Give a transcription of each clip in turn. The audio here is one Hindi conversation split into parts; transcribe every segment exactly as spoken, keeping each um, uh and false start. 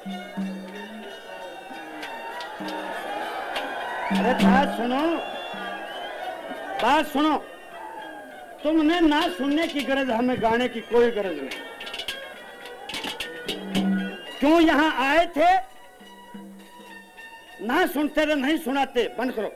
अरे बात सुनो, बात सुनो। तुमने ना सुनने की गरज, हमें गाने की कोई गरज नहीं। क्यों यहाँ आए थे? ना सुनते तो नहीं सुनाते, बंद करो।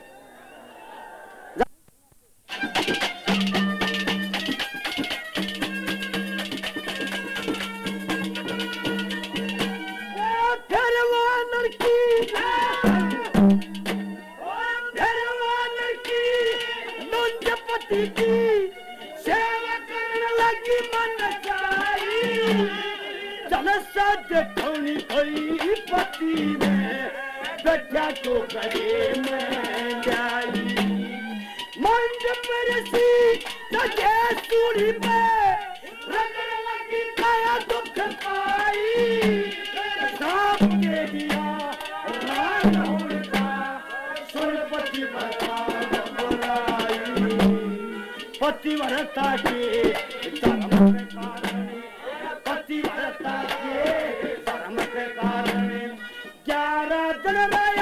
तो करे मैं जाई मंज परसी तजे सूरी पे रगड़ लगी काया दुख पाई सांप के दिया रान उड़ता सुरपति भरता बुलाई पतिव्रता के धर्म के कारण पतिव्रता के धर्म के कारण ग्यारह दिन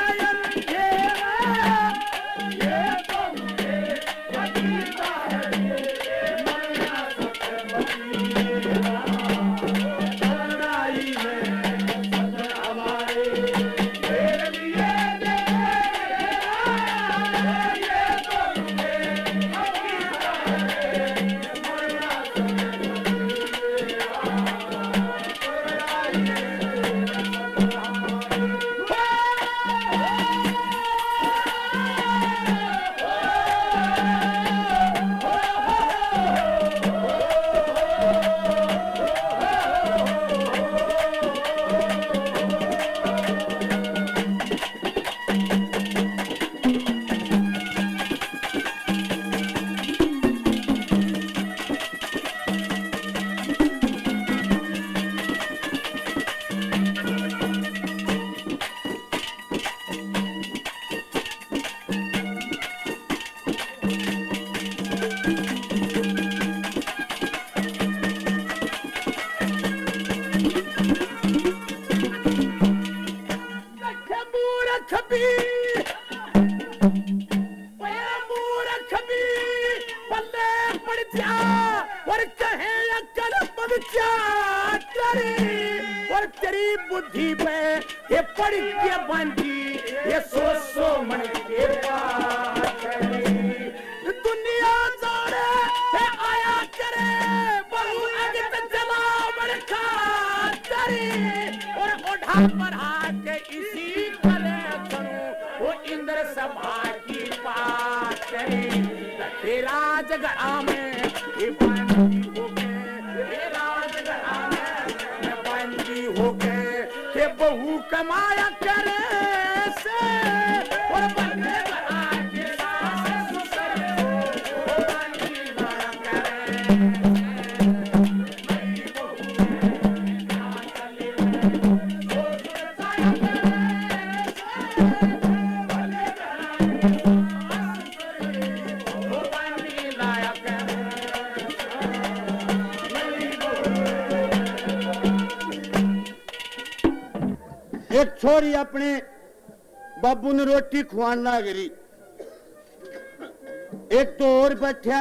बुद्धि पे ये पड़ी के बंदी ये सो सो मन के बात दुनिया जाने है आया करे बहु अगत जला बरखा करे और ओढ़ा बढ़ा के इसी करे करूं वो इंद्र सभा की बात करे तेरा जगह में ये बंदी हो गए तेरा जगह में बंदी हो गए बहु कमाया करे से और बंदे बना के सास ससुर को बंदी बना करे मेरी बहु ना चले वो सुरताया करे बंदे बना के सास को बंदी लाया करे मेरी बहु। एक छोरी अपने बाबू ने रोटी खुआन लाग रही, एक तो और बैठा,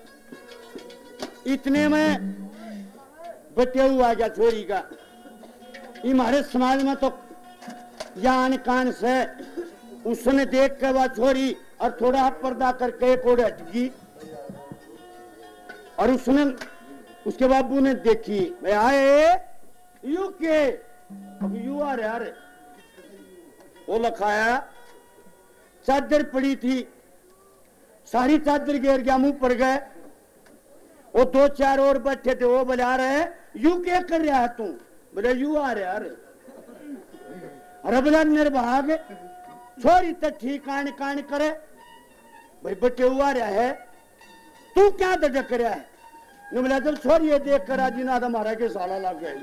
इतने में बटेऊ आ गया छोरी का। हमारे समाज में तो जान कान से उसने देख के वह छोरी और थोड़ा पर्दा करके एक और हटकी और उसने उसके बाबू ने देखी मैं आए यू के अब यू आ रहे आ रहे वो लखाया चादर पड़ी थी, सारी चादर गिर गया, मुंह पर गए। वो दो चार और बैठे थे, वो बुला रहे यू क्या कर रहा है तू? बोले यू आ रहे आ रहे। अरे बोला निर्भाग छोरी तो ठीक कान कान करे भाई बटे हुआ रहा है, तू क्या दडक रहा है? ने बोला जब छोरी ये देख कर आज ना हमारा के साला लग गया।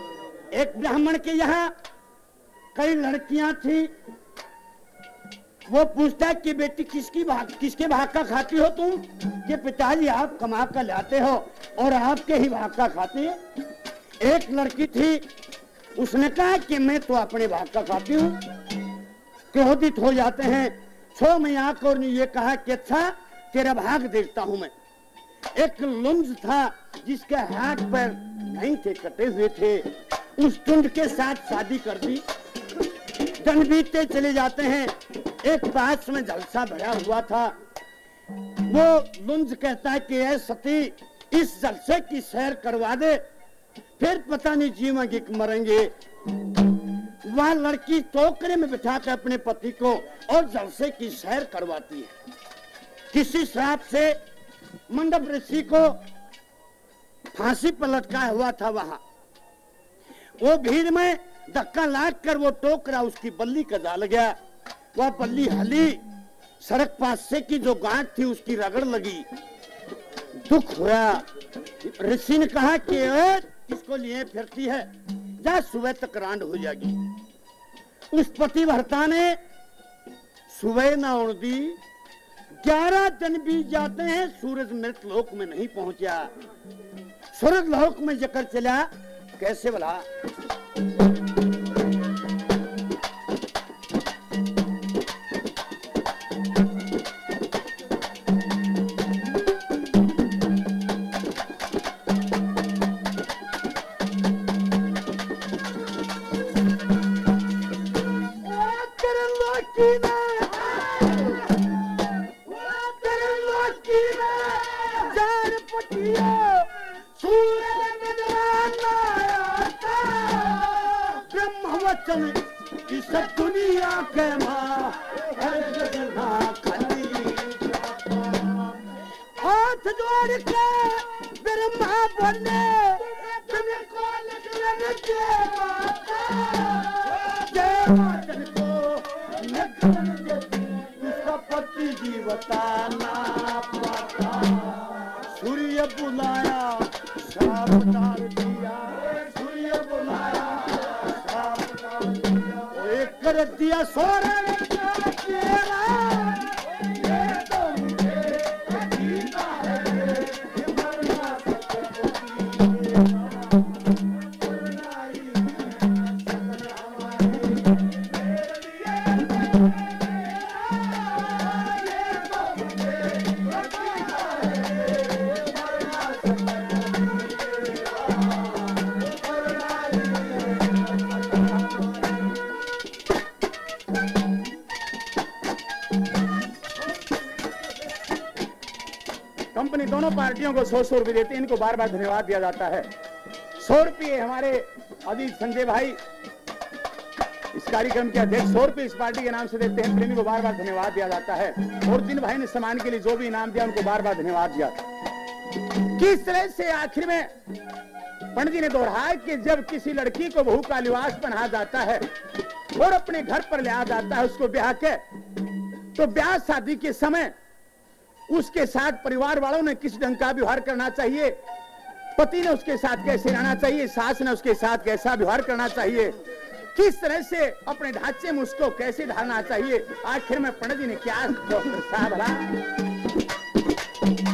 एक ब्राह्मण के यहाँ कई लड़कियां थी, वो पूछता है कि बेटी किसकी भाग किसके भाग का खाती हो तुम? कि पिताजी आप कमा कर लाते हो और आपके ही भाग का खाती है। एक लड़की थी, उसने कहा कि मैं तो अपने भाग का खाती हूँ। क्रोधित हो जाते हैं। छो मैया को ने ये कहा कि अच्छा तेरा भाग देखता हूं मैं। एक लुंज था जिसके हाथ पैर नहीं थे, कटे हुए थे, उस टुंड के साथ शादी कर दी। दिन बीतते चले जाते हैं। एक पास में जलसा भरा हुआ था। वो लुंज कहता है कि ऐ सती इस जलसे की सैर करवा दे, फिर पता नहीं जीवेंगे कि मरेंगे। वह लड़की टोकरे में बिठाकर अपने पति को और जलसे की सैर करवाती है। किसी श्राप से मंडप ऋषि को फांसी पर लटका हुआ था। वहां वो भीड़ में धक्का लाग कर वो टोकरा उसकी बल्ली का डाल गया। वह बल्ली हली, सड़क पास से की जो गांठ थी उसकी रगड़ लगी। दुख हुआ। ऋषि ने कहा कि इसको लिए फिरती है, जा सुबह तक रांड हो जाएगी। उस पतिव्रता ने सुबह न उड़ दी। ग्यारह दिन बीत जाते हैं, सूरज मृत लोक में नहीं पहुंचा। स्वर्ग लोक में जकर चला कैसे भला? इस दुनिया के माँ हाथ जोड़ के ब्रह्मा बोले तुमको लगन के माता को उसका पति जीवता ना पाता। सूर्य बुलाया शाप डाल दिया, सूर्य बुलाया कर दिया सोरे तेरा। ये तो मुझे जीता है, ये मरना मरना ही कंपनी दोनों पार्टियों को सौ सौ रुपए देती है। इनको बार बार धन्यवाद दिया जाता है। सौ रुपये हमारे अजीत संजय भाई इस कार्यक्रम के अध्यक्ष सौ रुपये इस पार्टी के नाम से देते हैं। प्रेमी को बार बार धन्यवाद दिया जाता है। और जिन भाई ने सम्मान के लिए जो भी इनाम दिया उनको बार बार धन्यवाद दिया। किस तरह से आखिर में पंडित जी ने दोहराया कि जब किसी लड़की को बहू का लिबास पहना जाता है और अपने घर पर ले आ जाता है उसको ब्याह के, तो ब्याह शादी के समय उसके साथ परिवार वालों ने किस ढंग का व्यवहार करना चाहिए, पति ने उसके साथ कैसे रहना चाहिए, सास ने उसके साथ कैसा व्यवहार करना चाहिए, किस तरह से अपने ढांचे में उसको कैसे ढालना चाहिए, आखिर में पंडित जी ने क्या साहब